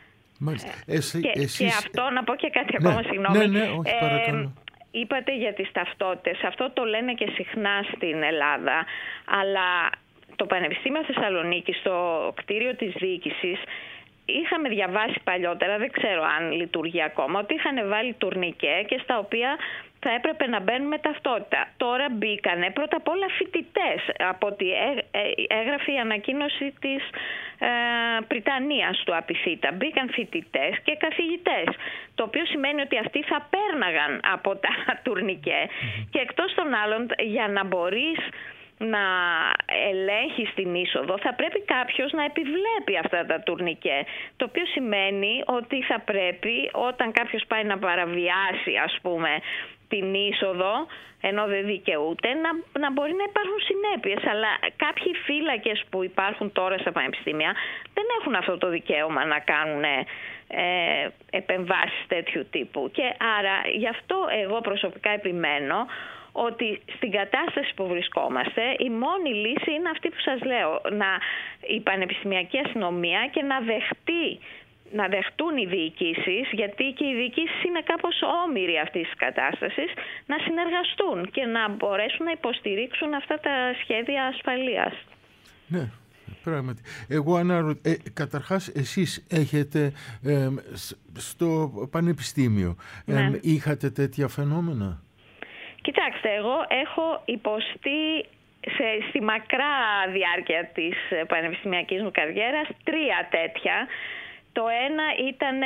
S4: Και αυτό να πω και κάτι ακόμα, συγγνώμη.
S1: Ναι, όχι, παρακαλώ.
S4: Είπατε για τις ταυτότητες. Αυτό το λένε και συχνά στην Ελλάδα, αλλά το Πανεπιστήμιο Θεσσαλονίκης, στο κτίριο της διοίκησης, είχαμε διαβάσει παλιότερα, δεν ξέρω αν λειτουργεί ακόμα, ότι είχαν βάλει τουρνικέ και στα οποία θα έπρεπε να μπαίνουν με ταυτότητα. Τώρα μπήκανε πρώτα απ' όλα φοιτητές, από ότι έγραφε η ανακοίνωση της Πριτανίας του Απιθύτα. Μπήκαν φοιτητές και καθηγητές, το οποίο σημαίνει ότι αυτοί θα πέρναγαν από τα τουρνικέ. Και εκτός των άλλων, για να μπορείς να ελέγχεις την είσοδο, θα πρέπει κάποιος να επιβλέπει αυτά τα τουρνικέ, το οποίο σημαίνει ότι θα πρέπει όταν κάποιος πάει να παραβιάσει, ας πούμε, την είσοδο, ενώ δεν δικαιούται, να μπορεί να υπάρχουν συνέπειες. Αλλά κάποιοι φύλακες που υπάρχουν τώρα στα πανεπιστήμια δεν έχουν αυτό το δικαίωμα να κάνουν επεμβάσεις τέτοιου τύπου. Και άρα γι' αυτό εγώ προσωπικά επιμένω ότι στην κατάσταση που βρισκόμαστε η μόνη λύση είναι αυτή που σας λέω, η πανεπιστημιακή αστυνομία, και να δεχτούν οι διοικήσεις, γιατί και οι διοικήσεις είναι κάπως όμοιροι αυτής της κατάστασης, να συνεργαστούν και να μπορέσουν να υποστηρίξουν αυτά τα σχέδια ασφαλείας.
S1: Ναι, πράγματι. Εγώ καταρχάς εσείς έχετε στο πανεπιστήμιο, είχατε τέτοια φαινόμενα?
S4: Κοιτάξτε, εγώ έχω υποστεί στη μακρά διάρκεια της πανεπιστημιακής μου καριέρας 3 τέτοια. Το ένα ήταν,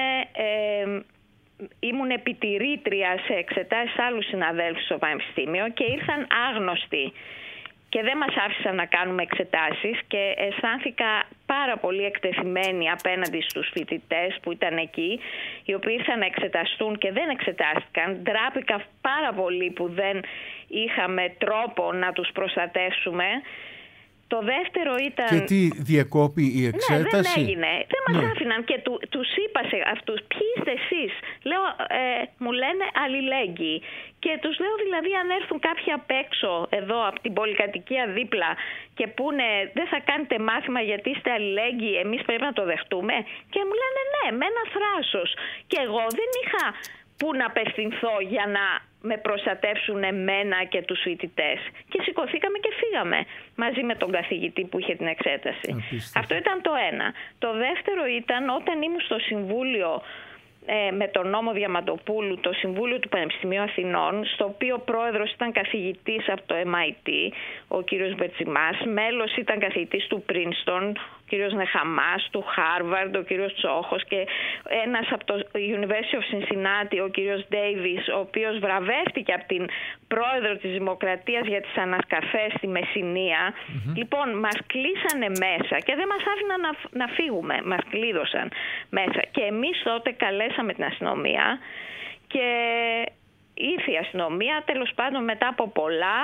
S4: ήμουν επιτηρήτρια σε εξετάσεις άλλους συναδέλφους στο πανεπιστήμιο και ήρθαν άγνωστοι και δεν μας άφησαν να κάνουμε εξετάσεις και αισθάνθηκα πάρα πολύ εκτεθειμένη απέναντι στους φοιτητές που ήταν εκεί, οι οποίοι ήρθαν να εξεταστούν και δεν εξετάστηκαν. Ντράπηκα πάρα πολύ που δεν είχαμε τρόπο να τους προστατεύσουμε Το δεύτερο ήταν...
S1: Και τι, διεκόπη η εξέταση?
S4: Ναι, δεν έγινε. Δεν μας άφηναν και τους είπα σε αυτούς, ποιοι είστε εσείς? Λέω, μου λένε αλληλέγγυοι. Και τους λέω δηλαδή, αν έρθουν κάποιοι απ' έξω εδώ από την πολυκατοικία δίπλα και πούνε δεν θα κάνετε μάθημα γιατί είστε αλληλέγγυοι, εμείς πρέπει να το δεχτούμε? Και μου λένε ναι, με ένα θράσος. Και εγώ δεν είχα που να απευθυνθώ για να με προστατεύσουν εμένα και τους φοιτητές. Και σηκωθήκαμε και φύγαμε μαζί με τον καθηγητή που είχε την εξέταση. Αυτό ήταν το ένα. Το δεύτερο ήταν όταν ήμουν στο Συμβούλιο με τον νόμο Διαμαντοπούλου, το Συμβούλιο του Πανεπιστημίου Αθηνών, στο οποίο πρόεδρος ήταν καθηγητής από το MIT, ο κύριος Μπερτσιμάς, μέλος ήταν καθηγητής του Princeton, ο κύριος Νεχαμάς, του Harvard, ο κύριος Τσόχος και ένας από το University of Cincinnati, ο κύριος Davis, ο οποίος βραβεύτηκε από την πρόεδρο της Δημοκρατίας για τις ανασκαφές στη Μεσσηνία. Λοιπόν, μας κλείσανε μέσα και δεν μας άφηναν να φύγουμε, μας κλείδωσαν μέσα. Και εμείς τότε καλέσαμε την αστυνομία και ήρθε η αστυνομία, τέλος πάντων μετά από πολλά,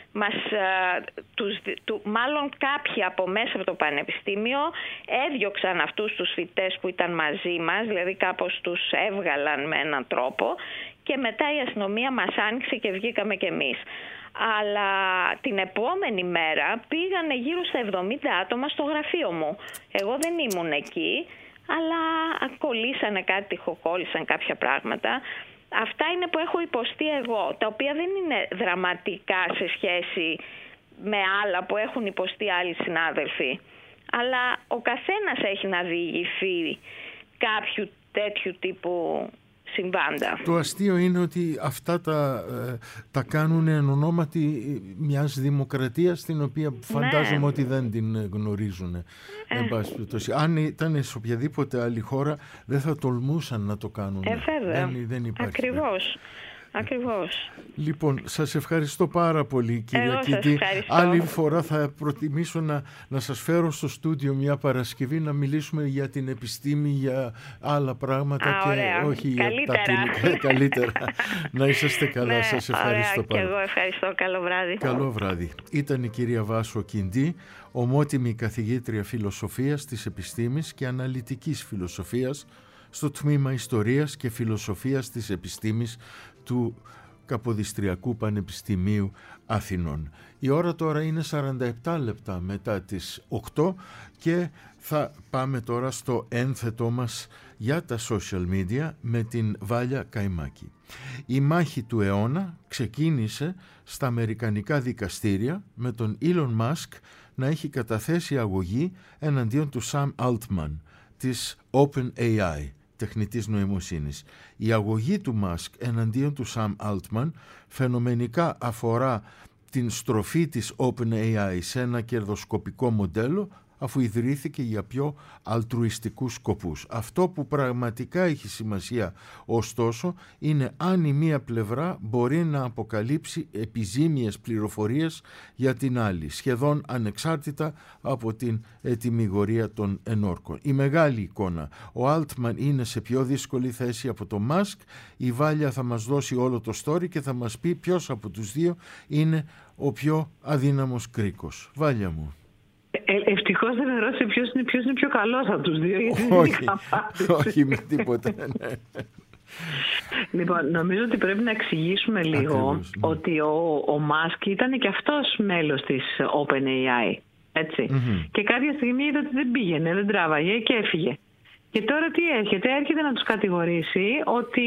S4: μάλλον κάποιοι από μέσα από το πανεπιστήμιο έδιωξαν αυτούς τους φοιτητές που ήταν μαζί μας, δηλαδή κάπως τους έβγαλαν με έναν τρόπο και μετά η αστυνομία μας άνοιξε και βγήκαμε κι εμείς. Αλλά την επόμενη μέρα πήγανε γύρω στα 70 άτομα στο γραφείο μου. Εγώ δεν ήμουν εκεί, αλλά κολλήσανε κάτι, τυχοκόλλησαν κάποια πράγματα. Αυτά είναι που έχω υποστεί εγώ, τα οποία δεν είναι δραματικά σε σχέση με άλλα που έχουν υποστεί άλλοι συνάδελφοι. Αλλά ο καθένας έχει να διηγηθεί κάποιου τέτοιου τύπου συμβάντα.
S1: Το αστείο είναι ότι αυτά τα κάνουν εν ονόματι μιας δημοκρατίας την οποία φαντάζομαι ότι δεν την γνωρίζουν. Αν ήταν σε οποιαδήποτε άλλη χώρα δεν θα τολμούσαν να το κάνουν. Δεν υπάρχει.
S4: Ακριβώς.
S1: Λοιπόν, σας ευχαριστώ πάρα πολύ κυρία Κίντι. Άλλη φορά θα προτιμήσω να σας φέρω στο στούντιο μια Παρασκευή να μιλήσουμε για την επιστήμη, για άλλα πράγματα όχι
S4: καλύτερα.
S1: για τα καλύτερα. Να είσαστε καλά. Σας ευχαριστώ πάρα πολύ.
S4: Και εγώ ευχαριστώ. Καλό βράδυ.
S1: Καλό βράδυ. Ήταν η κυρία Βάσο Κίντι, ομότιμη καθηγήτρια φιλοσοφίας της επιστήμης και αναλυτικής φιλοσοφίας στο τμήμα Ιστορίας και Φιλοσοφίας της Επιστήμης του Καποδιστριακού Πανεπιστημίου Αθηνών. Η ώρα τώρα είναι 47 λεπτά μετά τις 8 και θα πάμε τώρα στο ένθετό μας για τα social media με την Βάλια Καϊμάκη. Η μάχη του αιώνα ξεκίνησε στα αμερικανικά δικαστήρια με τον Elon Musk να έχει καταθέσει αγωγή εναντίον του Sam Altman της OpenAI, τεχνητής νοημοσύνης. Η αγωγή του Musk εναντίον του Sam Altman φαινομενικά αφορά την στροφή της OpenAI σε ένα κερδοσκοπικό μοντέλο αφού ιδρύθηκε για πιο αλτρουιστικούς σκοπούς. Αυτό που πραγματικά έχει σημασία ωστόσο είναι αν η μία πλευρά μπορεί να αποκαλύψει επιζήμιες πληροφορίες για την άλλη, σχεδόν ανεξάρτητα από την ετυμηγορία των ενόρκων. Η μεγάλη εικόνα. Ο Altman είναι σε πιο δύσκολη θέση από το Musk. Η Βάλια θα μας δώσει όλο το story και θα μας πει ποιος από τους δύο είναι ο πιο αδύναμος κρίκος. Βάλια μου.
S5: Ευτυχώς δεν με ρώτησε ποιος είναι πιο καλός από τους δύο, γιατί
S1: όχι με τίποτα.
S5: Λοιπόν, νομίζω ότι πρέπει να εξηγήσουμε λίγο ότι ο Μάσκ ήταν και αυτός μέλος της OpenAI, έτσι. Και κάποια στιγμή είδε ότι δεν πήγαινε, δεν τράβαγε και έφυγε. Και τώρα τι έρχεται να τους κατηγορήσει ότι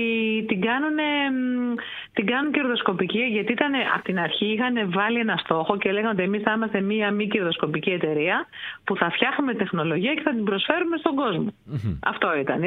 S5: την κάνουν κερδοσκοπική, γιατί από την αρχή είχαν βάλει ένα στόχο και λέγανε ότι εμείς θα είμαστε μία μη κερδοσκοπική εταιρεία που θα φτιάχνουμε τεχνολογία και θα την προσφέρουμε στον κόσμο. Αυτό ήταν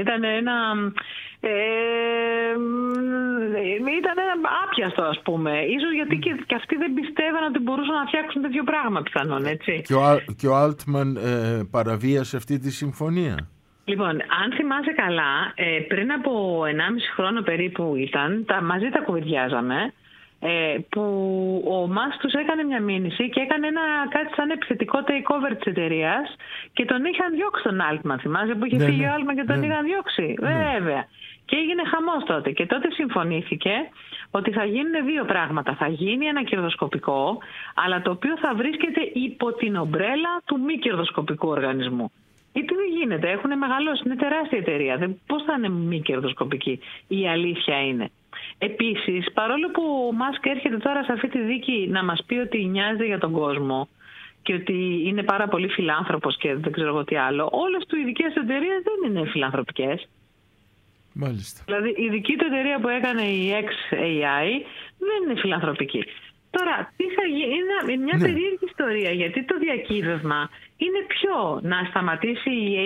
S5: ένα άπιαστο, ας πούμε. Ίσως γιατί και αυτοί δεν πιστεύαν ότι μπορούσαν να φτιάξουν τέτοιο πράγμα πιθανόν, έτσι.
S1: Και ο Altman παραβίασε αυτή τη συμφωνία.
S5: Λοιπόν, αν θυμάσαι καλά, πριν από 1,5 χρόνο περίπου μαζί τα κουβεντιάζαμε, που ο Μάσκ τους έκανε μια μήνυση και έκανε κάτι σαν επιθετικό takeover της εταιρείας και τον είχαν διώξει τον Altman. Θυμάσαι που είχε φύγει ο Altman και τον είχαν διώξει. Βέβαια. Και έγινε χαμός τότε. Και τότε συμφωνήθηκε ότι θα γίνουν δύο πράγματα. Θα γίνει ένα κερδοσκοπικό, αλλά το οποίο θα βρίσκεται υπό την ομπρέλα του μη κερδοσκοπικού οργανισμού. Γιατί δεν γίνεται, έχουν μεγαλώσει, είναι τεράστια εταιρεία. Πώς θα είναι μη κερδοσκοπική? Η αλήθεια είναι. Επίσης, παρόλο που ο Μάσκ έρχεται τώρα σε αυτή τη δίκη να μας πει ότι νοιάζεται για τον κόσμο και ότι είναι πάρα πολύ φιλάνθρωπος και δεν ξέρω εγώ τι άλλο, όλες του οι δικές εταιρείες δεν είναι φιλανθρωπικές.
S1: Μάλιστα.
S5: Δηλαδή η δική του εταιρεία που έκανε η XAI δεν είναι φιλανθρωπική. Τώρα, τι θα γίνει, είναι μια περίεργη ιστορία, γιατί το διακύβευμα είναι ποιο? Να σταματήσει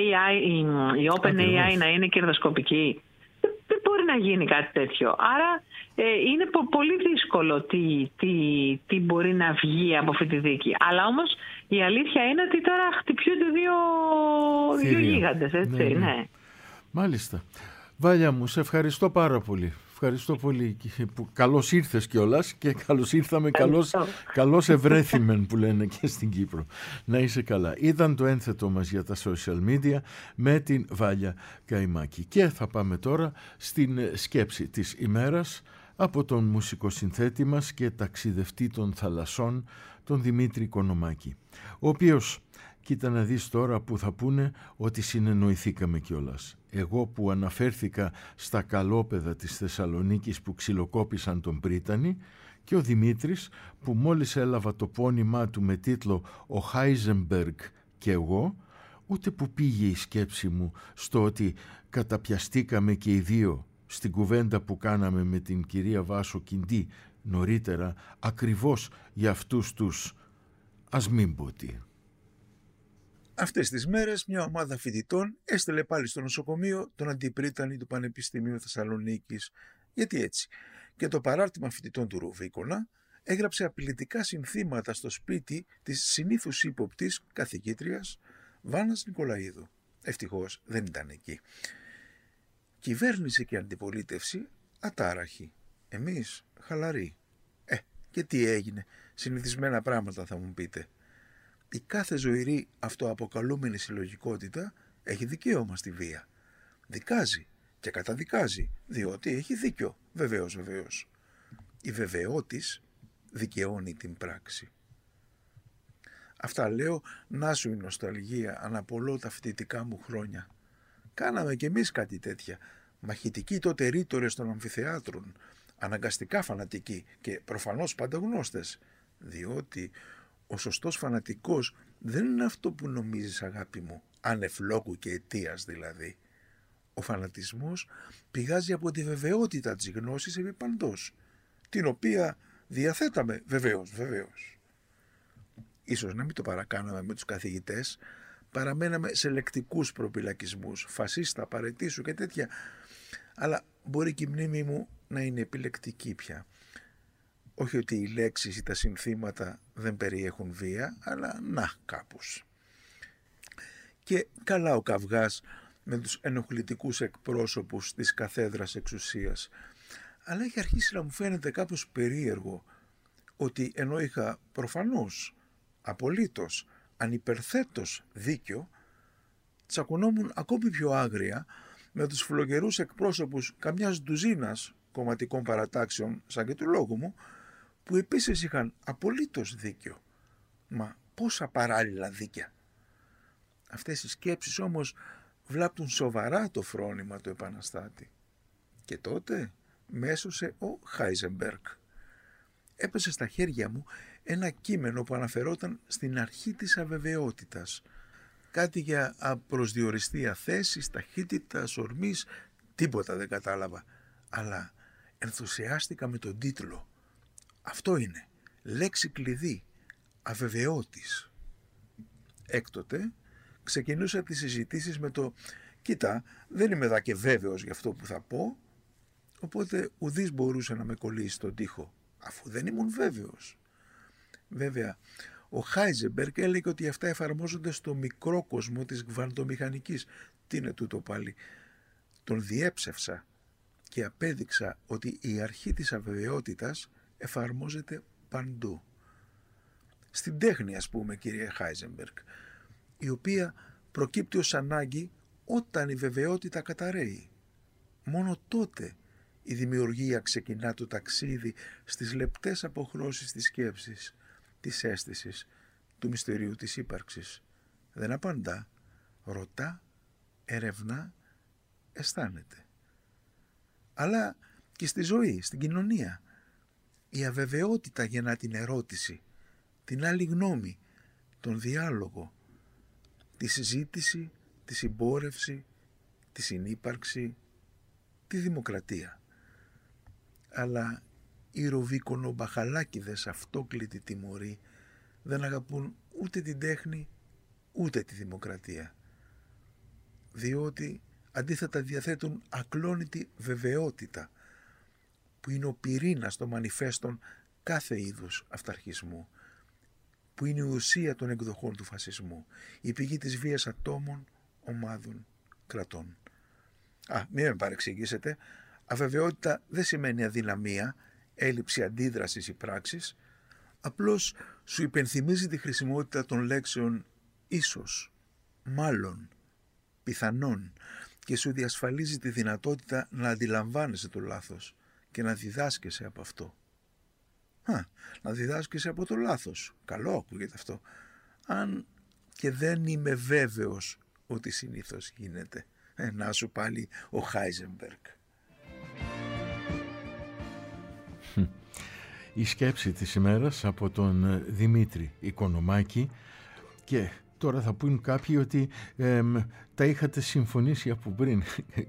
S5: η OpenAI να είναι κερδοσκοπική? Δεν μπορεί να γίνει κάτι τέτοιο. Άρα είναι πολύ δύσκολο τι μπορεί να βγει από αυτή τη δίκη. Αλλά όμως η αλήθεια είναι ότι τώρα χτυπιούνται δύο γίγαντες, έτσι, ναι.
S1: Μάλιστα. Βάλια μου, σε ευχαριστώ πάρα πολύ. Ευχαριστώ πολύ που καλώς ήρθες κιόλας και καλώς ήρθαμε, καλώς ευρέθημεν που λένε και στην Κύπρο. Να είσαι καλά. Ήταν το ένθετο μας για τα social media με την Βάλια Καϊμάκη. Και θα πάμε τώρα στην σκέψη της ημέρας από τον μουσικοσυνθέτη μας και ταξιδευτή των θαλασσών, τον Δημήτρη Κονομάκη, ο οποίος, κοίτα να δεις τώρα που θα πούνε ότι συνεννοηθήκαμε κιόλας. Εγώ που αναφέρθηκα στα καλόπεδα της Θεσσαλονίκης που ξυλοκόπησαν τον Πρίτανη και ο Δημήτρης που μόλις έλαβα το πόνημά του με τίτλο «Ο Χάιζενμπεργκ και εγώ», ούτε που πήγε η σκέψη μου στο ότι καταπιαστήκαμε και οι δύο στην κουβέντα που κάναμε με την κυρία Βάσο Κιντή νωρίτερα ακριβώς για αυτούς τους ας μην πω τι.
S6: Αυτές τις μέρες μια ομάδα φοιτητών έστελε πάλι στο νοσοκομείο τον αντιπρίτανη του Πανεπιστημίου Θεσσαλονίκης. Γιατί έτσι? Και το παράρτημα φοιτητών του Ρουβίκονα έγραψε απειλητικά συνθήματα στο σπίτι της συνήθους ύποπτης καθηγήτριας Βάνας Νικολαίδου. Ευτυχώς δεν ήταν εκεί. Κυβέρνηση και αντιπολίτευση ατάραχοι. Εμείς χαλαροί. Και τι έγινε? Συνηθισμένα πράγματα θα μου πείτε. Η κάθε ζωηρή αυτοαποκαλούμενη συλλογικότητα έχει δικαίωμα στη βία. Δικάζει και καταδικάζει, διότι έχει δίκιο. Βεβαίως. Η βεβαιότης δικαιώνει την πράξη. Αυτά λέω, να σου η νοσταλγία, αναπολώ τα φοιτητικά μου χρόνια. Κάναμε κι εμείς κάτι τέτοια. Μαχητικοί τότε ρήτορες των αμφιθεάτρων, αναγκαστικά φανατικοί και προφανώς παντογνώστες, διότι ο σωστός φανατικός δεν είναι αυτό που νομίζεις, αγάπη μου, άνευ λόγου και αιτίας δηλαδή. Ο φανατισμός πηγάζει από τη βεβαιότητα της γνώσης επί παντός, την οποία διαθέταμε βεβαίως. Ίσως να μην το παρακάναμε με τους καθηγητές, παραμέναμε σε λεκτικούς προπυλακισμούς, φασίστα, παρετήσου και τέτοια, αλλά μπορεί και η μνήμη μου να είναι επιλεκτική πια. Όχι ότι οι λέξεις ή τα συνθήματα δεν περιέχουν βία, αλλά να κάπως. Και καλά ο καυγάς με τους ενοχλητικούς εκπρόσωπους της καθέδρας εξουσίας. Αλλά έχει αρχίσει να μου φαίνεται κάπως περίεργο ότι ενώ είχα προφανώς, απολύτως, ανυπερθέτως δίκιο, τσακωνόμουν ακόμη πιο άγρια με τους φλογερούς εκπρόσωπους καμιάς ντουζίνας κομματικών παρατάξεων, σαν και του λόγου μου, που επίσης είχαν απολύτως δίκιο. Μα πόσα παράλληλα δίκαια. Αυτές οι σκέψεις όμως βλάπτουν σοβαρά το φρόνημα του επαναστάτη. Και τότε με έσωσε ο Χάιζενμπεργκ. Έπεσε στα χέρια μου ένα κείμενο που αναφερόταν στην αρχή της αβεβαιότητας. Κάτι για απροσδιοριστία θέσης, ταχύτητας, ορμής, τίποτα δεν κατάλαβα. Αλλά ενθουσιάστηκα με τον τίτλο. Αυτό είναι, λέξη κλειδί, αβεβαιότης. Έκτοτε ξεκινούσα τις συζητήσεις με το «Κοίτα, δεν είμαι δα και βέβαιος για αυτό που θα πω», οπότε ουδής μπορούσε να με κολλήσει στον τοίχο, αφού δεν ήμουν βέβαιος. Βέβαια, ο Χάιζενμπεργκ έλεγε ότι αυτά εφαρμόζονται στο μικρό κόσμο της κβαντομηχανικής. Τι είναι τούτο πάλι? Τον διέψευσα και απέδειξα ότι η αρχή της αβεβαιότητας εφαρμόζεται παντού. Στην τέχνη, ας πούμε, κύριε Χάιζενμπεργκ, η οποία προκύπτει ως ανάγκη όταν η βεβαιότητα καταρρέει. μόνο τότε η δημιουργία ξεκινά το ταξίδι στις λεπτές αποχρώσεις της σκέψης, της αίσθησης, του μυστηρίου της ύπαρξης. Δεν απαντά, ρωτά, ερευνά, αισθάνεται. Αλλά και στη ζωή, στην κοινωνία, η αβεβαιότητα γεννά την ερώτηση, την άλλη γνώμη, τον διάλογο, τη συζήτηση, τη συμπόρευση, τη συνύπαρξη, τη δημοκρατία. Αλλά οι ροβίκονο-μπαχαλάκηδες αυτόκλητοι τιμωροί δεν αγαπούν ούτε την τέχνη ούτε τη δημοκρατία, διότι αντίθετα διαθέτουν ακλόνητη βεβαιότητα που είναι ο πυρήνας των μανιφέστων κάθε είδους αυταρχισμού, που είναι η ουσία των εκδοχών του φασισμού, η πηγή της βίας ατόμων, ομάδων, κρατών. Μην με παρεξηγήσετε, αβεβαιότητα δεν σημαίνει αδυναμία, έλλειψη αντίδρασης ή πράξης, απλώς σου υπενθυμίζει τη χρησιμότητα των λέξεων ίσως, μάλλον, πιθανόν και σου διασφαλίζει τη δυνατότητα να αντιλαμβάνεσαι το λάθος και να διδάσκεσαι από αυτό. Να διδάσκεσαι από το λάθος. Καλό ακούγεται αυτό. Αν και δεν είμαι βέβαιος ότι συνήθως γίνεται. Να σου πάλι ο Χάιζενμπεργκ.
S1: Η σκέψη της ημέρας από τον Δημήτρη Οικονομάκη. Και τώρα θα πούν κάποιοι ότι τα είχατε συμφωνήσει από πριν.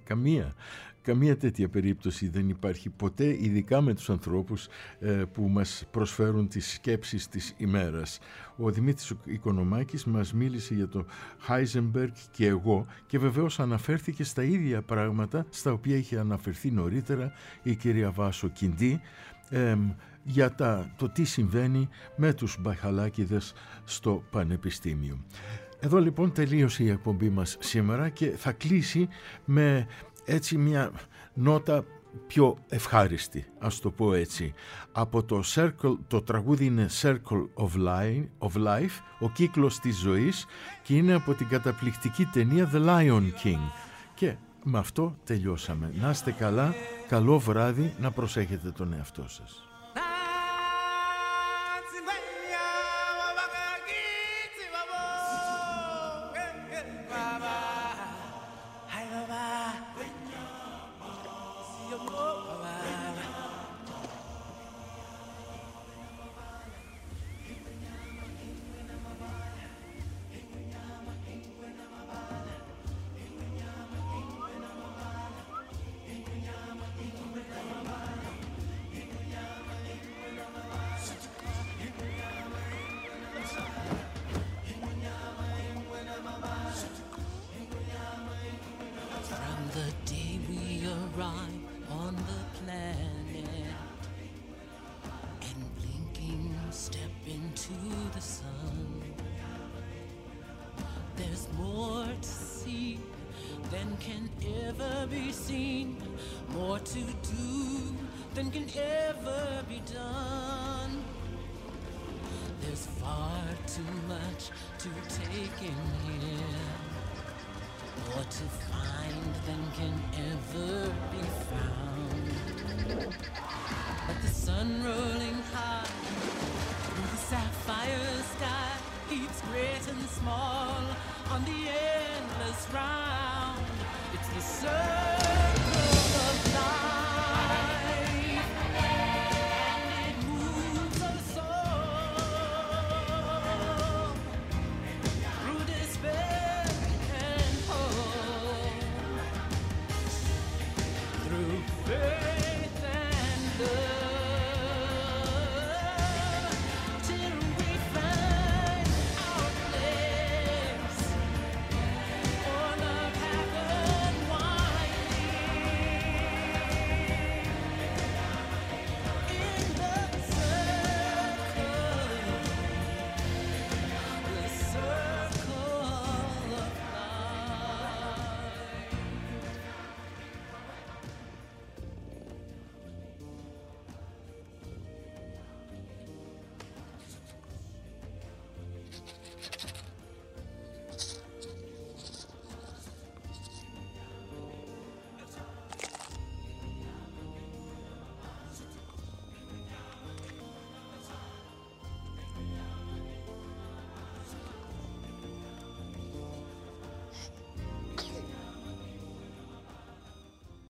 S1: Καμία τέτοια περίπτωση δεν υπάρχει ποτέ, ειδικά με τους ανθρώπους που μας προσφέρουν τις σκέψεις της ημέρας. Ο Δημήτρης Οικονομάκης μας μίλησε για το Heisenberg και εγώ και βεβαίως αναφέρθηκε στα ίδια πράγματα στα οποία είχε αναφερθεί νωρίτερα η κυρία Βάσο Κιντή, για το τι συμβαίνει με τους μπαχαλάκηδες στο Πανεπιστήμιο. Εδώ λοιπόν τελείωσε η εκπομπή μας σήμερα και θα κλείσει με έτσι μια νότα πιο ευχάριστη, ας το πω έτσι. Από το τραγούδι είναι Circle of Life, ο κύκλος της ζωής, και είναι από την καταπληκτική ταινία The Lion King. Και με αυτό τελειώσαμε. Να είστε καλά, καλό βράδυ, να προσέχετε τον εαυτό σας.
S7: Small on the endless round. It's the sun.